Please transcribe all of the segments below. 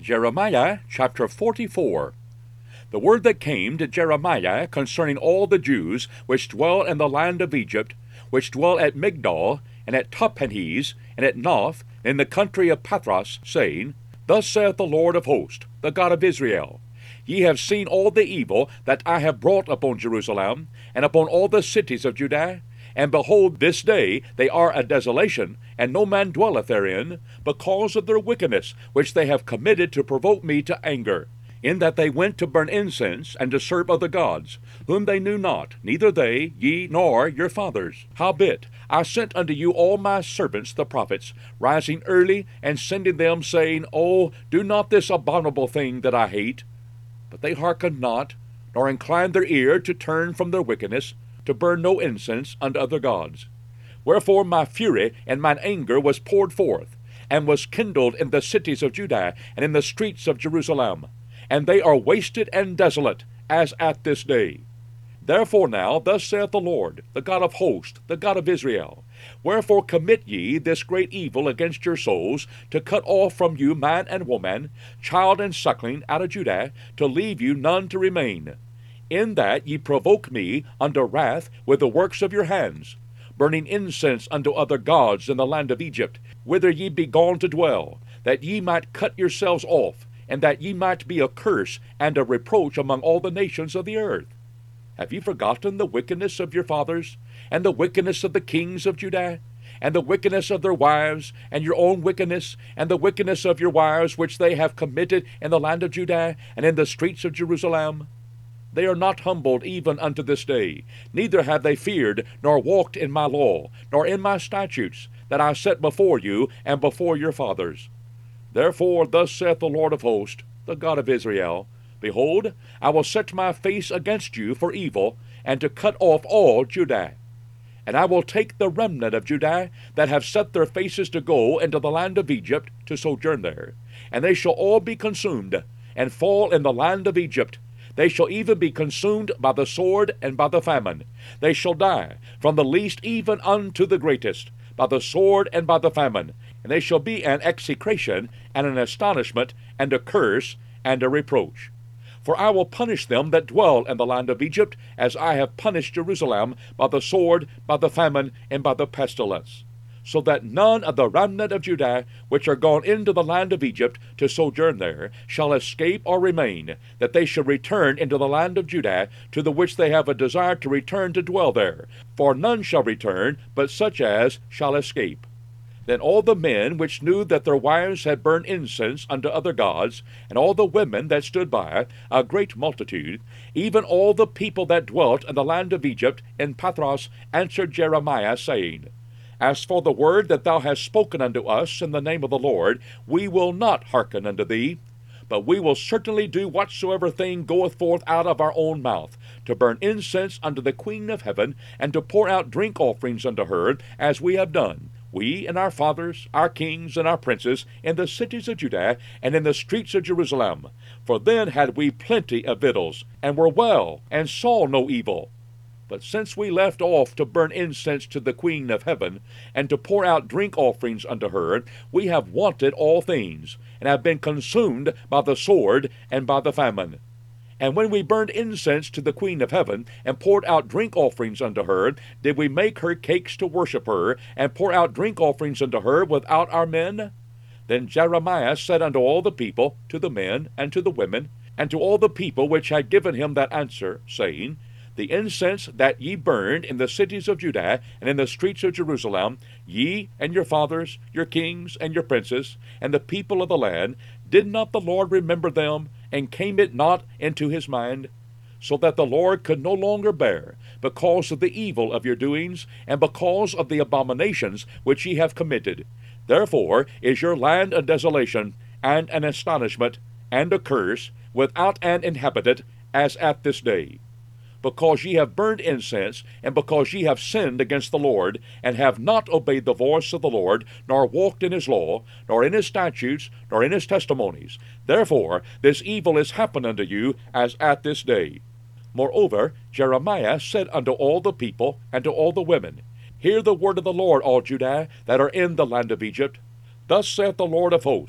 Jeremiah chapter 44. The word that came to Jeremiah concerning all the Jews which dwell in the land of Egypt, which dwell at Migdol, and at Tahpanhes, and at Noph, in the country of Pathros, saying, Thus saith the Lord of hosts, the God of Israel, Ye have seen all the evil that I have brought upon Jerusalem, and upon all the cities of Judah, and behold, this day they are a desolation, and no man dwelleth therein, because of their wickedness, which they have committed to provoke me to anger, in that they went to burn incense, and to serve other gods, whom they knew not, neither they, ye, nor your fathers. Howbeit, I sent unto you all my servants the prophets, rising early, and sending them, saying, Oh, do not this abominable thing that I hate. But they hearkened not, nor inclined their ear to turn from their wickedness, to burn no incense unto other gods. Wherefore my fury and mine anger was poured forth, and was kindled in the cities of Judah, and in the streets of Jerusalem. And they are wasted and desolate, as at this day. Therefore now, thus saith the Lord, the God of hosts, the God of Israel, Wherefore commit ye this great evil against your souls, to cut off from you man and woman, child and suckling out of Judah, to leave you none to remain, in that ye provoke me unto wrath with the works of your hands, burning incense unto other gods in the land of Egypt, whither ye be gone to dwell, that ye might cut yourselves off, and that ye might be a curse and a reproach among all the nations of the earth. Have ye forgotten the wickedness of your fathers, and the wickedness of the kings of Judah, and the wickedness of their wives, and your own wickedness, and the wickedness of your wives which they have committed in the land of Judah, and in the streets of Jerusalem? They are not humbled even unto this day, neither have they feared, nor walked in my law, nor in my statutes, that I set before you and before your fathers. Therefore thus saith the Lord of hosts, the God of Israel, Behold, I will set my face against you for evil, and to cut off all Judah. And I will take the remnant of Judah, that have set their faces to go into the land of Egypt, to sojourn there, and they shall all be consumed, and fall in the land of Egypt. They shall even be consumed by the sword and by the famine. They shall die, from the least even unto the greatest, by the sword and by the famine. And they shall be an execration, and an astonishment, and a curse, and a reproach. For I will punish them that dwell in the land of Egypt, as I have punished Jerusalem, by the sword, by the famine, and by the pestilence. So that none of the remnant of Judah, which are gone into the land of Egypt to sojourn there, shall escape or remain, that they shall return into the land of Judah, to the which they have a desire to return to dwell there. For none shall return, but such as shall escape. Then all the men which knew that their wives had burned incense unto other gods, and all the women that stood by, a great multitude, even all the people that dwelt in the land of Egypt in Pathros, answered Jeremiah, saying, As for the word that thou hast spoken unto us in the name of the Lord, we will not hearken unto thee, but we will certainly do whatsoever thing goeth forth out of our own mouth, to burn incense unto the Queen of heaven, and to pour out drink offerings unto her, as we have done, we and our fathers, our kings, and our princes, in the cities of Judah, and in the streets of Jerusalem. For then had we plenty of victuals, and were well, and saw no evil. But since we left off to burn incense to the Queen of heaven, and to pour out drink offerings unto her, we have wanted all things, and have been consumed by the sword and by the famine. And when we burned incense to the Queen of heaven, and poured out drink offerings unto her, did we make her cakes to worship her, and pour out drink offerings unto her without our men? Then Jeremiah said unto all the people, to the men, and to the women, and to all the people which had given him that answer, saying, The incense that ye burned in the cities of Judah, and in the streets of Jerusalem, ye and your fathers, your kings, and your princes, and the people of the land, did not the Lord remember them, and came it not into his mind? So that the Lord could no longer bear, because of the evil of your doings, and because of the abominations which ye have committed. Therefore is your land a desolation, and an astonishment, and a curse, without an inhabitant, as at this day. Because ye have burned incense, and because ye have sinned against the Lord, and have not obeyed the voice of the Lord, nor walked in his law, nor in his statutes, nor in his testimonies. Therefore this evil is happened unto you, as at this day. Moreover, Jeremiah said unto all the people, and to all the women, Hear the word of the Lord, all Judah, that are in the land of Egypt. Thus saith the Lord of hosts,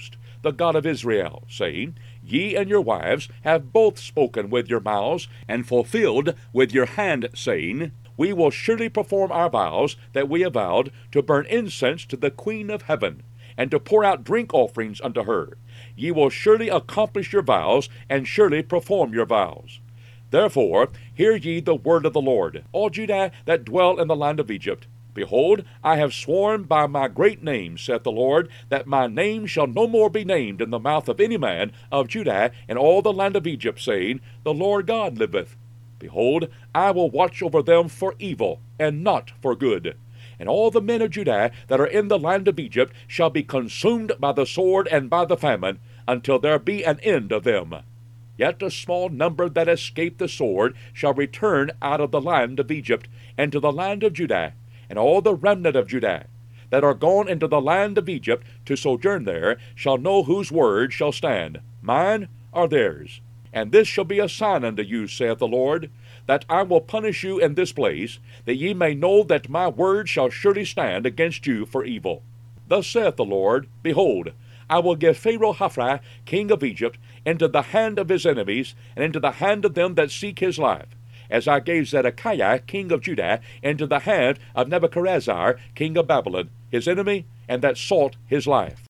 the God of Israel, saying, Ye and your wives have both spoken with your mouths, and fulfilled with your hand, saying, We will surely perform our vows that we have vowed, to burn incense to the Queen of heaven, and to pour out drink offerings unto her. Ye will surely accomplish your vows, and surely perform your vows. Therefore hear ye the word of the Lord, all Judah that dwell in the land of Egypt. Behold, I have sworn by my great name, saith the Lord, that my name shall no more be named in the mouth of any man of Judah and all the land of Egypt, saying, The Lord God liveth. Behold, I will watch over them for evil, and not for good. And all the men of Judah that are in the land of Egypt shall be consumed by the sword and by the famine, until there be an end of them. Yet a small number that escape the sword shall return out of the land of Egypt, and to the land of Judah, and all the remnant of Judah, that are gone into the land of Egypt to sojourn there, shall know whose word shall stand, mine or theirs. And this shall be a sign unto you, saith the Lord, that I will punish you in this place, that ye may know that my word shall surely stand against you for evil. Thus saith the Lord, Behold, I will give Pharaoh Hophra, king of Egypt, into the hand of his enemies, and into the hand of them that seek his life, as I gave Zedekiah, king of Judah, into the hand of Nebuchadnezzar, king of Babylon, his enemy, and that sought his life.